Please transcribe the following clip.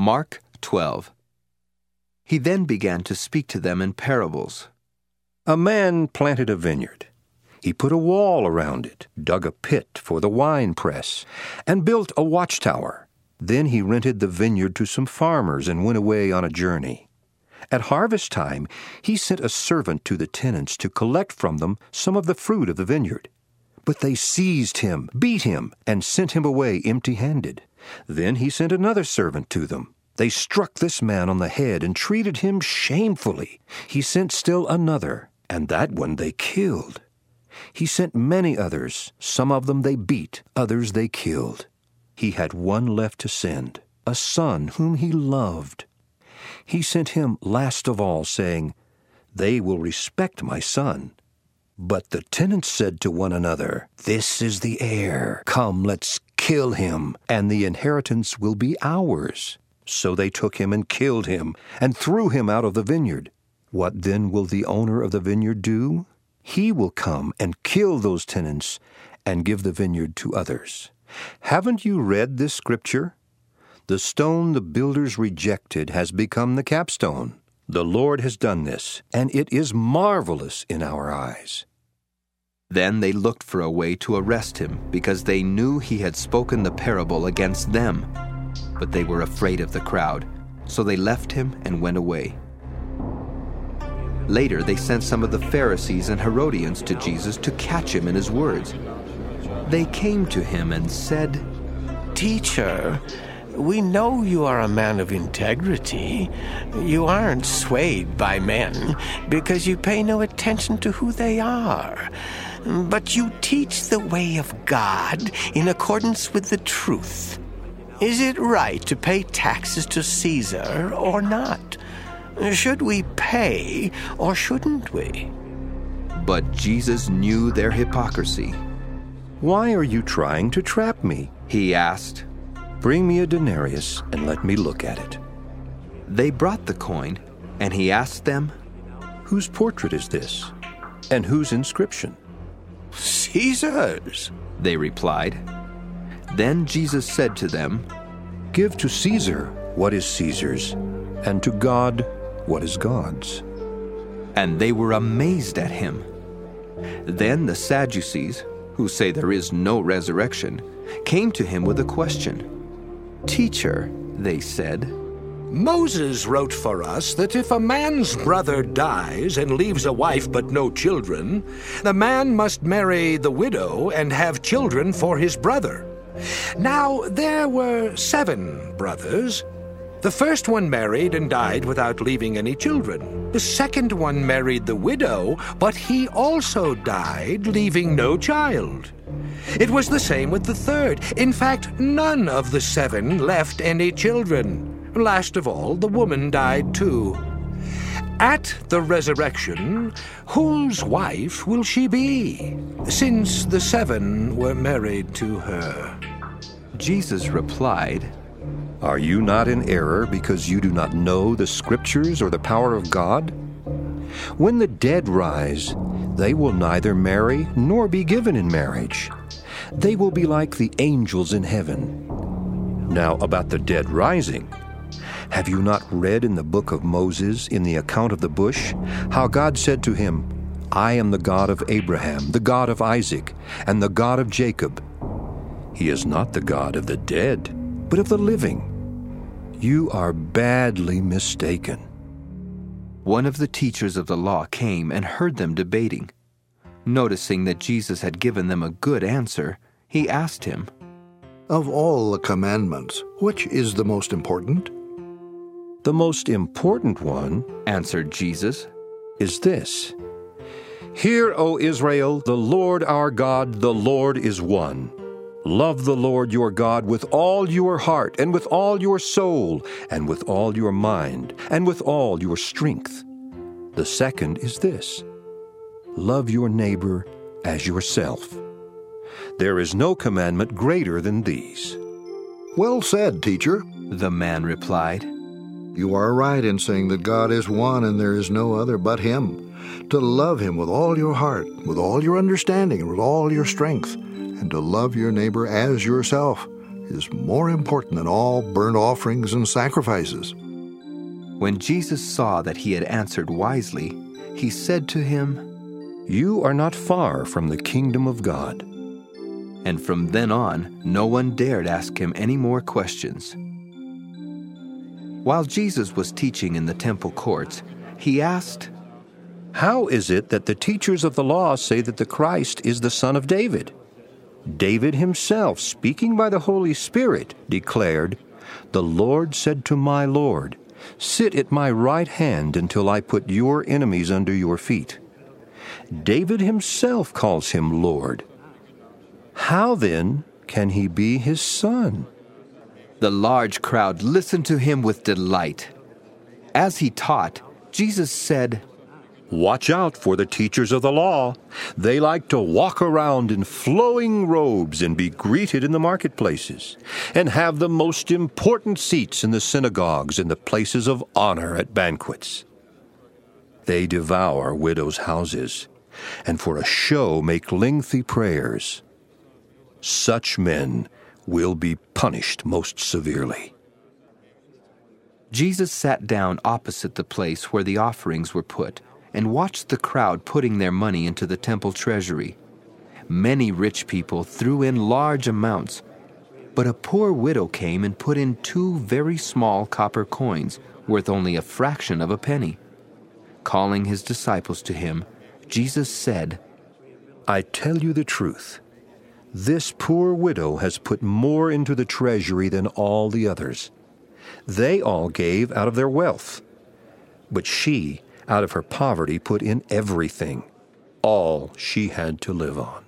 Mark 12. He then began to speak to them in parables. A man planted a vineyard. He put a wall around it, dug a pit for the wine press, and built a watchtower. Then he rented the vineyard to some farmers and went away on a journey. At harvest time, he sent a servant to the tenants to collect from them some of the fruit of the vineyard. But they seized him, beat him, and sent him away empty-handed. Then he sent another servant to them. They struck this man on the head and treated him shamefully. He sent still another, and that one they killed. He sent many others. Some of them they beat, others they killed. He had one left to send, a son whom he loved. He sent him last of all, saying, "They will respect my son." But the tenants said to one another, "This is the heir. Come, let's kill him, and the inheritance will be ours." So they took him and killed him, and threw him out of the vineyard. What then will the owner of the vineyard do? He will come and kill those tenants and give the vineyard to others. Haven't you read this scripture? The stone the builders rejected has become the capstone. The Lord has done this, and it is marvelous in our eyes. Then they looked for a way to arrest him, because they knew he had spoken the parable against them. But they were afraid of the crowd, so they left him and went away. Later they sent some of the Pharisees and Herodians to Jesus to catch him in his words. They came to him and said, "Teacher, we know you are a man of integrity. You aren't swayed by men because you pay no attention to who they are. But you teach the way of God in accordance with the truth. Is it right to pay taxes to Caesar or not? Should we pay or shouldn't we?" But Jesus knew their hypocrisy. "Why are you trying to trap me?" He asked. "Bring me a denarius and let me look at it." They brought the coin, and he asked them, "Whose portrait is this? And whose inscription?" "Caesar's," they replied. Then Jesus said to them, "Give to Caesar what is Caesar's, and to God what is God's." And they were amazed at him. Then the Sadducees, who say there is no resurrection, came to him with a question. "Teacher," they said, "Moses wrote for us that if a man's brother dies and leaves a wife but no children, the man must marry the widow and have children for his brother. Now there were 7 brothers. The first one married and died without leaving any children. The second one married the widow, but he also died, leaving no child. It was the same with the third. In fact, none of the 7 left any children. Last of all, the woman died too. At the resurrection, whose wife will she be, since the 7 were married to her?" Jesus replied, "Are you not in error because you do not know the Scriptures or the power of God? When the dead rise, they will neither marry nor be given in marriage. They will be like the angels in heaven. Now about the dead rising, have you not read in the book of Moses, in the account of the bush, how God said to him, 'I am the God of Abraham, the God of Isaac, and the God of Jacob'? He is not the God of the dead, but of the living. You are badly mistaken." One of the teachers of the law came and heard them debating. Noticing that Jesus had given them a good answer, he asked him, "Of all the commandments, which is the most important?" "The most important one," answered Jesus, "is this: Hear, O Israel, the Lord our God, the Lord is one. Love the Lord your God with all your heart, and with all your soul, and with all your mind, and with all your strength. The second is this: Love your neighbor as yourself. There is no commandment greater than these." "Well said, teacher." the man replied. "You are right in saying that God is one and there is no other but Him. To love Him with all your heart, with all your understanding, and with all your strength, and to love your neighbor as yourself is more important than all burnt offerings and sacrifices." When Jesus saw that he had answered wisely, he said to him, "You are not far from the kingdom of God." And from then on, no one dared ask him any more questions. While Jesus was teaching in the temple courts, he asked, "How is it that the teachers of the law say that the Christ is the son of David? David himself, speaking by the Holy Spirit, declared, 'The Lord said to my Lord, sit at my right hand until I put your enemies under your feet.' David himself calls him Lord. How then can he be his son?" The large crowd listened to him with delight. As he taught, Jesus said, "Watch out for the teachers of the law. They like to walk around in flowing robes and be greeted in the marketplaces, and have the most important seats in the synagogues and the places of honor at banquets. They devour widows' houses, and for a show make lengthy prayers. Such men will be punished most severely." Jesus sat down opposite the place where the offerings were put and watched the crowd putting their money into the temple treasury. Many rich people threw in large amounts, but a poor widow came and put in 2 very small copper coins worth only a fraction of a penny. Calling his disciples to him, Jesus said, "I tell you the truth. This poor widow has put more into the treasury than all the others. They all gave out of their wealth, but she, out of her poverty, put in everything, all she had to live on."